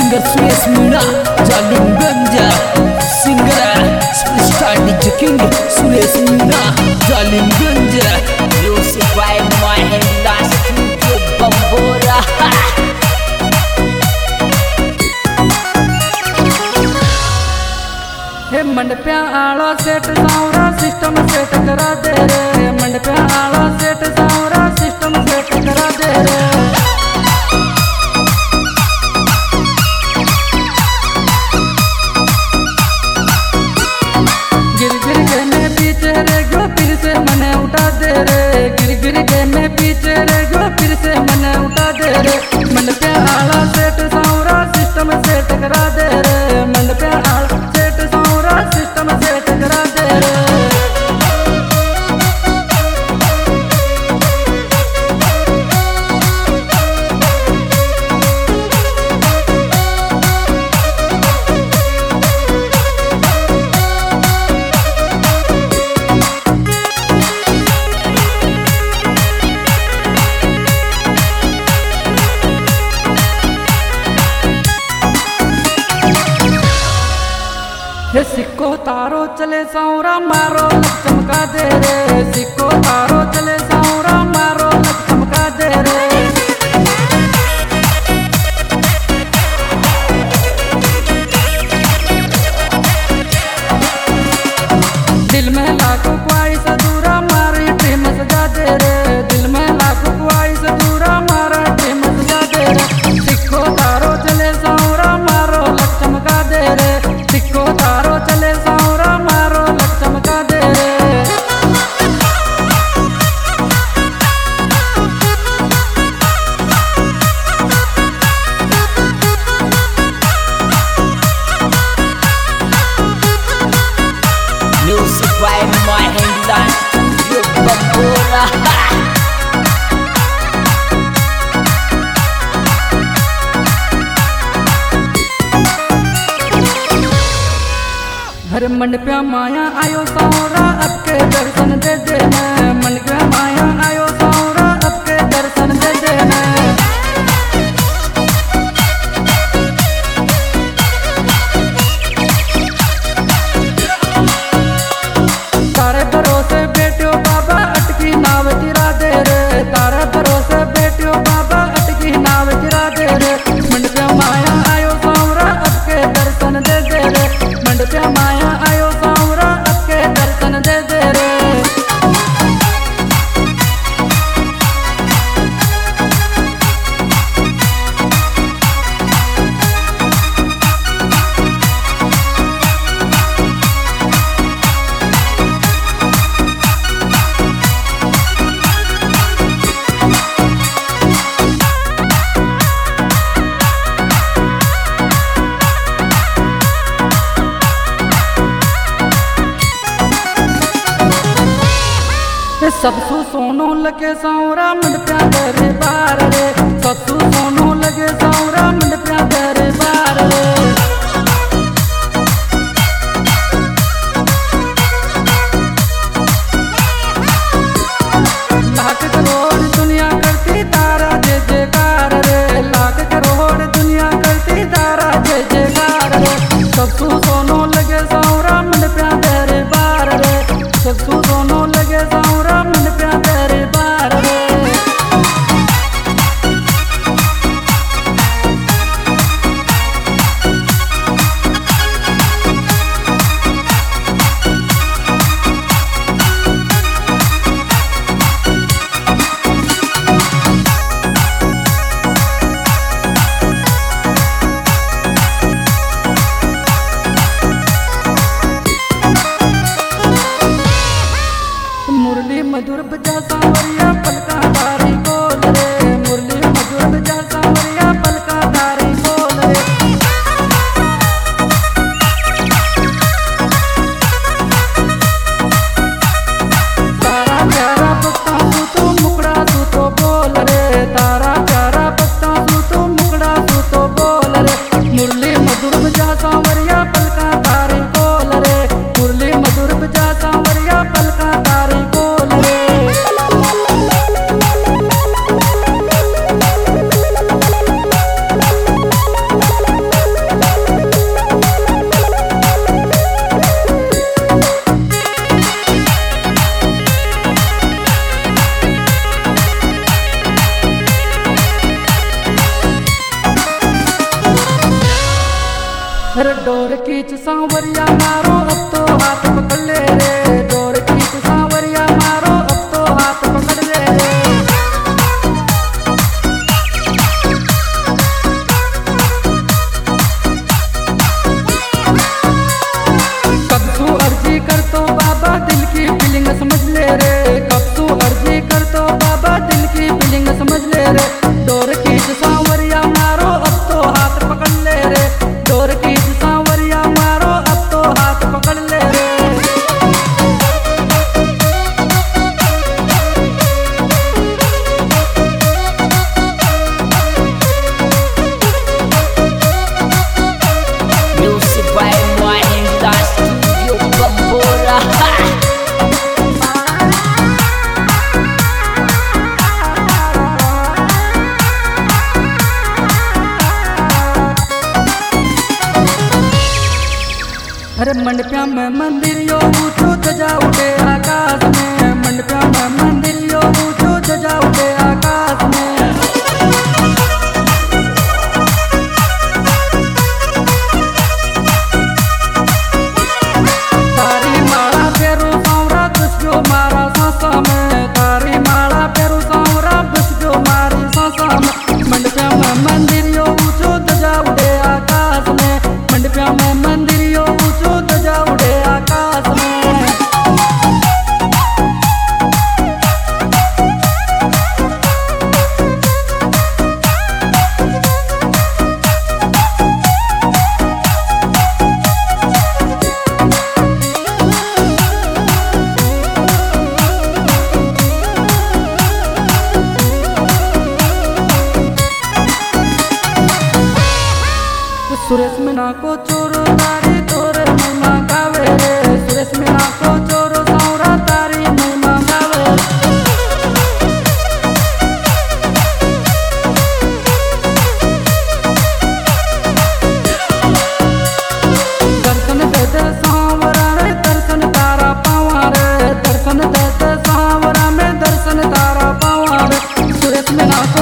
Singer Suresh Meena Zalimganj singer superstar DJ king Suresh Meena Zalimganj music by Mahendra studio Bambora. हे मंडप्या आला सेट सावरा सिस्टम सेट करा दे रे, मंडप्या आला सेट सावरा सिस्टम सेट करा दे रे। गिर गिर के मैं पीछे रे गो फिर से मने उठा दे रे, गिर गिर के मैं पीछे रे गो फिर से मने उठा दे रे। मंडप्या आला सेट सावरा सिस्टम सेट करा दे रे, मंडप्या आला सेट सावरा सिस्टम सेट करा दे रे। हे सिक्को तारो चले सावरा मारो लग चमका दे रे, सिक्को तारो चले सावरा मारो लग चमका दे रे। दिल में लाखों ख्वाहिश अधूरा मारी ड्रीम सजा दे रे, दिल में लाखों ख्वाहिश अधूरा मारा ड्रीम सजा दे रे। सिक्को तारो चले सावरा मारो लग चमका दे रे, सिक्को तारो चले सावरा मारो लग चमका दे रे। Music by Mahendra studio Bambora. हर मंडप्या माया आयो सावरा अब के दर्शन दे देना, मंडप्या माया आयो सावरा अब के दर्शन दे देना। तारे भरोसे बेटियो बाबा अटकी नाव गिरा दे रे, तारे भरोसे बेटियो बाबा अटकी नाव गिरा दे रे। मंडप्या माया आयो सावरा अब के दर्शन दे दे रे, मंडप्या माया आयो सावरा अब के दर्शन दे दे रे। सबसु सोनो लगे सावरा मंडप्या दरे बार रे, सबसु सोनो लगे सावरा मंडप्या दरे बार रे। लाख करोड़ दुनिया करती तारा जय जयकार रे, लाख करोड़ दुनिया करती तारा जय जयकार रे। सबसु सोनो लगे सावरा मंडप्या दरे बार रे, सबसु सोनो लगे सावरा मंडप्या दरे बार रे। अरे डोर खींच सांवरिया मारो अब तो हाथ पकड़ ले रे, डोर खींच सांवरिया मारो अब तो हाथ पकड़ ले रे। कब तू अर्जी कर तो बाबा दिल की फीलिंग समझ ले रे, कब तू अर्जी कर तो बाबा दिल की फीलिंग समझ ले रे। डोर खींच सांवरिया मारो अब तो हाथ पकड़ ले रे, डोर खींच सांवरिया मारो अब तो हाथ पकड़ ले रे। Music by Mahendra Studio Bambora. अरे मंडपिया में मंदिर यो ऊंचो ध्वजा उठे आकाश में, मंडपिया में मंदिर यो ऊंचो ध्वजा उठे आकाश में। तारी माला फेरू सांवरा दुष्टो मारा सांसा में, तारी माला फेरू सांवरा दुष्टो मारी सांसा में। मंडपिया में मंदिर यो ऊंचो ध्वजा उठे आकाश में, मंडपिया में मंदिर यो ऊंचो ध्वजा उड़े आकाश में। सुरेश मीना को चोरो तारी तोरे महिमा गावे रे, सुरेश मीना को चोरो सांवरा तारी महिमा गावे। दर्शन दे दे सांवरा रे दर्शन तारा पावा रे, दर्शन दे दे सांवरा में दर्शन तारा पावा रे। सुरेश मीना